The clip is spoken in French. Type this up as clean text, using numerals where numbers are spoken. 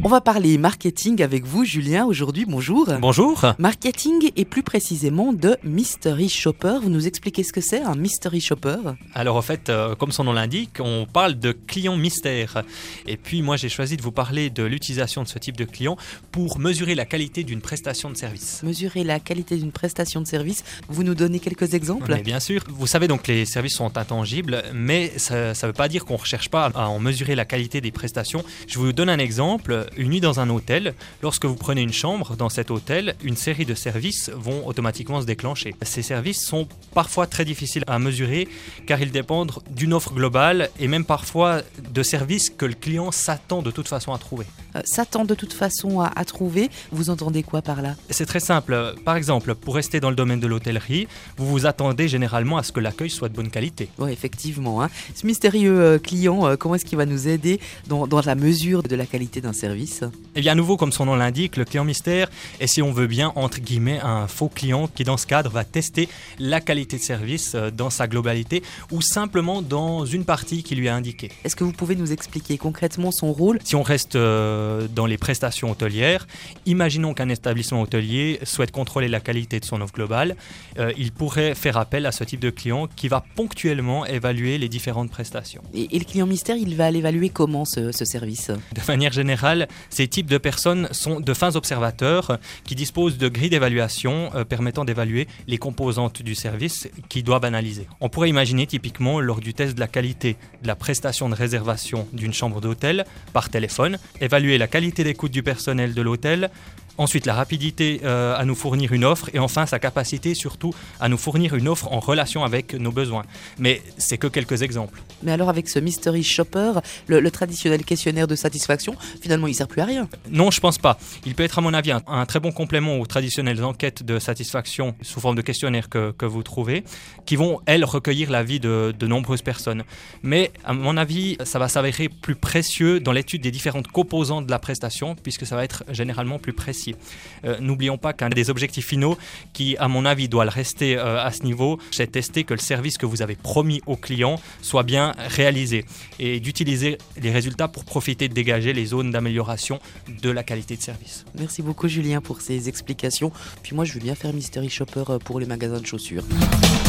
On va parler marketing avec vous, Julien, aujourd'hui. Bonjour. Bonjour. Marketing et plus précisément de Mystery Shopper. Vous nous expliquez ce que c'est, un Mystery Shopper? Alors en fait, comme son nom l'indique, on parle de clients mystères. Et puis moi j'ai choisi de vous parler de l'utilisation de ce type de client pour mesurer la qualité d'une prestation de service. Mesurer la qualité d'une prestation de service, vous nous donnez quelques exemples? Mais bien sûr, vous savez donc les services sont intangibles, mais ça ne veut pas dire qu'on ne recherche pas à en mesurer la qualité des prestations. Je vous donne un exemple, une nuit dans un hôtel, lorsque vous prenez une chambre dans cet hôtel, une série de services vont automatiquement se déclencher. Ces services sont parfois très difficiles à mesurer car ils dépendent d'une offre globale et même parfois de services que le client s'attend de toute façon à trouver. S'attend de toute façon à trouver, vous entendez quoi par là? C'est très simple. Par exemple, pour rester dans le domaine de l'hôtellerie, vous vous attendez généralement à ce que l'accueil soit de bonne qualité. Oui, effectivement. Ce mystérieux client, comment est-ce qu'il va nous aider dans la mesure de la qualité d'un service? Eh bien, à nouveau, comme son nom l'indique, le client mystère est, si on veut bien, entre guillemets, un faux client qui, dans ce cadre, va tester la qualité de service dans sa globalité ou simplement dans une partie qui lui est indiquée. Est-ce que vous pouvez nous expliquer concrètement son rôle? Si on reste dans les prestations hôtelières, imaginons qu'un établissement hôtelier souhaite contrôler la qualité de son offre globale. Il pourrait faire appel à ce type de client qui va ponctuellement évaluer les différentes prestations. Et le client mystère, il va l'évaluer comment ce service? De manière générale, ces types de personnes sont de fins observateurs qui disposent de grilles d'évaluation permettant d'évaluer les composantes du service qu'ils doivent analyser. On pourrait imaginer typiquement lors du test de la qualité de la prestation de réservation d'une chambre d'hôtel par téléphone, évaluer la qualité d'écoute du personnel de l'hôtel, ensuite la rapidité à nous fournir une offre et enfin sa capacité surtout à nous fournir une offre en relation avec nos besoins. Mais c'est que quelques exemples. Mais alors avec ce Mystery Shopper, le traditionnel questionnaire de satisfaction, finalement il ne sert plus à rien. Non, je pense pas. Il peut être à mon avis un très bon complément aux traditionnelles enquêtes de satisfaction sous forme de questionnaires que vous trouvez, qui vont, elles, recueillir l'avis de nombreuses personnes. Mais à mon avis, ça va s'avérer plus précieux dans l'étude des différentes composantes de la prestation, puisque ça va être généralement plus précis. N'oublions pas qu'un des objectifs finaux qui, à mon avis, doit le rester à ce niveau, c'est de tester que le service que vous avez promis au client soit bien réalisé et d'utiliser les résultats pour profiter de dégager les zones d'amélioration de la qualité de service. Merci beaucoup Julien pour ces explications. Puis moi je veux bien faire Mystery Shopper pour les magasins de chaussures.